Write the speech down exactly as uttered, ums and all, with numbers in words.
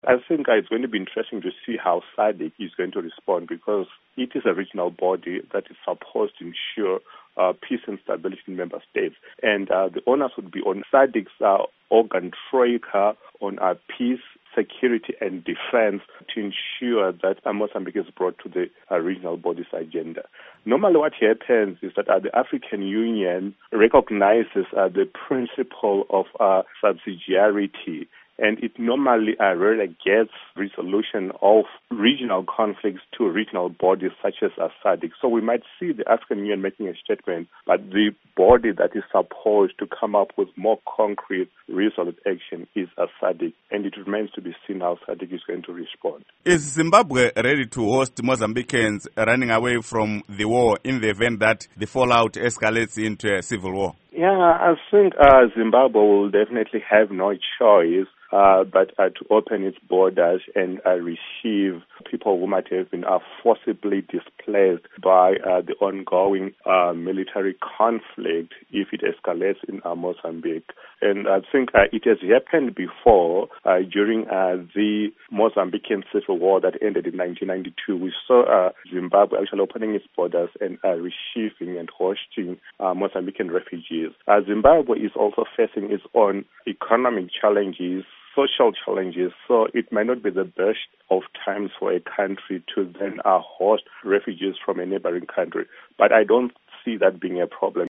I think uh, it's going to be interesting to see how SADC is going to respond, because it is a regional body that is supposed to ensure uh, peace and stability in member states. And uh, the onus would be on SADC's uh, organ troika on uh, peace, security and defense to ensure that uh, Mozambique is brought to the uh, regional body's agenda. Normally what happens is that uh, the African Union recognizes uh, the principle of uh, subsidiarity, and it normally uh, relegates resolution of regional conflicts to regional bodies such as uh, SADC. So we might see the African Union making a statement, but the body that is supposed to come up with more concrete, resolute action is a SADC, and it remains to be seen how SADC is going to respond. Is Zimbabwe ready to host Mozambicans running away from the war in the event that the fallout escalates into a civil war? Yeah, I think uh, Zimbabwe will definitely have no choice uh, but uh, to open its borders and uh, receive people who might have been uh, forcibly displaced by uh, the ongoing uh, military conflict if it escalates in uh, Mozambique. And I think uh, it has happened before uh, during uh, the Mozambican civil war that ended in nineteen ninety-two. We saw uh, Zimbabwe actually opening its borders and uh, receiving and hosting uh, Mozambican refugees. Uh, Zimbabwe is also facing its own economic challenges, social challenges, so it might not be the best of times for a country to then uh, host refugees from a neighboring country. But I don't see that being a problem.